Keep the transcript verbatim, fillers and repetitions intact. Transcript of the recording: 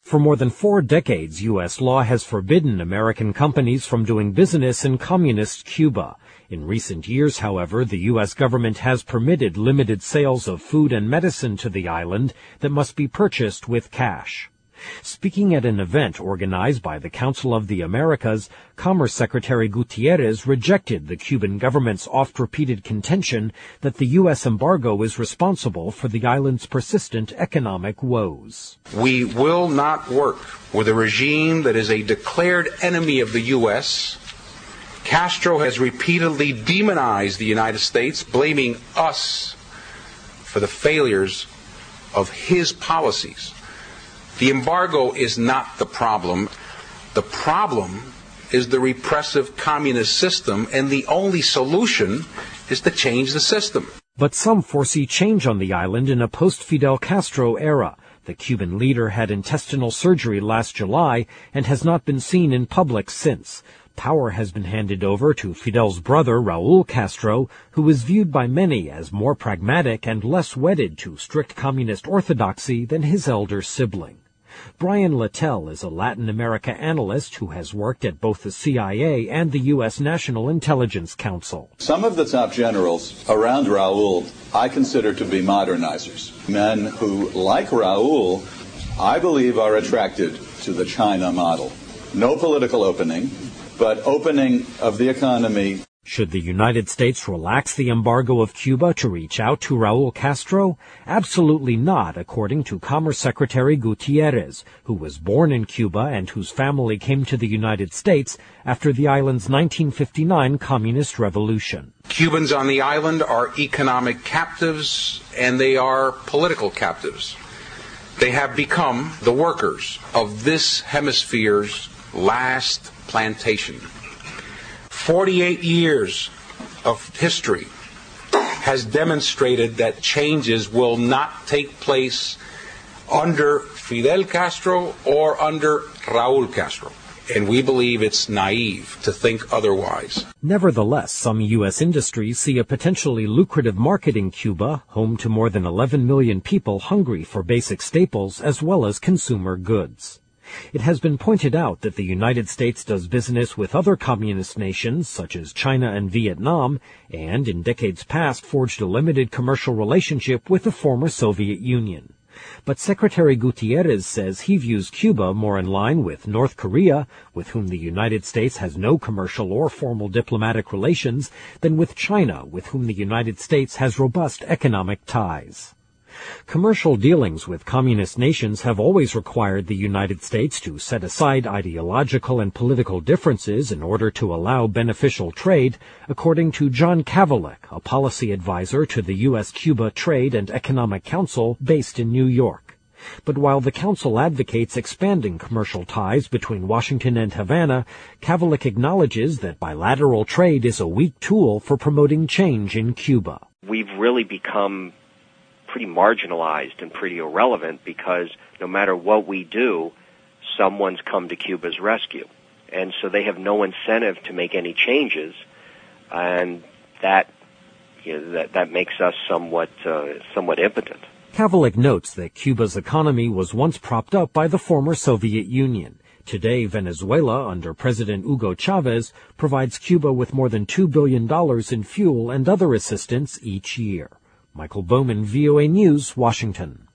For more than four decades, U S law has forbidden American companies from doing business in communist Cuba. In recent years, however, the U S government has permitted limited sales of food and medicine to the island that must be purchased with cash. Speaking at an event organized by the Council of the Americas, Commerce Secretary Gutierrez rejected the Cuban government's oft-repeated contention that the U S embargo is responsible for the island's persistent economic woes. We will not work with a regime that is a declared enemy of the U S. Castro has repeatedly demonized the United States, blaming us for the failures of his policies. The embargo is not the problem. The problem is the repressive communist system, and the only solution is to change the system. But some foresee change on the island in a post-Fidel Castro era. The Cuban leader had intestinal surgery last July and has not been seen in public since. Power has been handed over to Fidel's brother, Raul Castro, who is viewed by many as more pragmatic and less wedded to strict communist orthodoxy than his elder sibling. Brian Littell is a Latin America analyst who has worked at both the C I A and the U S National Intelligence Council. Some of the top generals around Raul I consider to be modernizers, men who, like Raul, I believe are attracted to the China model. No political opening, but opening of the economy. Should the United States relax the embargo of Cuba to reach out to Raul Castro? Absolutely not, according to Commerce Secretary Gutierrez, who was born in Cuba and whose family came to the United States after the island's nineteen fifty-nine communist revolution. Cubans on the island are economic captives, and they are political captives. They have become the workers of this hemisphere's last plantation. forty-eight years of history has demonstrated that changes will not take place under Fidel Castro or under Raul Castro. And we believe it's naive to think otherwise. Nevertheless, some U S industries see a potentially lucrative market in Cuba, home to more than eleven million people hungry for basic staples as well as consumer goods. It has been pointed out that the United States does business with other communist nations, such as China and Vietnam, and in decades past forged a limited commercial relationship with the former Soviet Union. But Secretary Gutierrez says he views Cuba more in line with North Korea, with whom the United States has no commercial or formal diplomatic relations, than with China, with whom the United States has robust economic ties. Commercial dealings with communist nations have always required the United States to set aside ideological and political differences in order to allow beneficial trade, according to John Kavalik, a policy advisor to the U S Cuba Trade and Economic Council based in New York. But while the council advocates expanding commercial ties between Washington and Havana, Kavalik acknowledges that bilateral trade is a weak tool for promoting change in Cuba. We've really become pretty marginalized and pretty irrelevant because no matter what we do, someone's come to Cuba's rescue. And so they have no incentive to make any changes, and that you know, that, that makes us somewhat uh, somewhat impotent. Kavalik notes that Cuba's economy was once propped up by the former Soviet Union. Today, Venezuela, under President Hugo Chavez, provides Cuba with more than two billion dollars in fuel and other assistance each year. Michael Bowman, V O A News, Washington.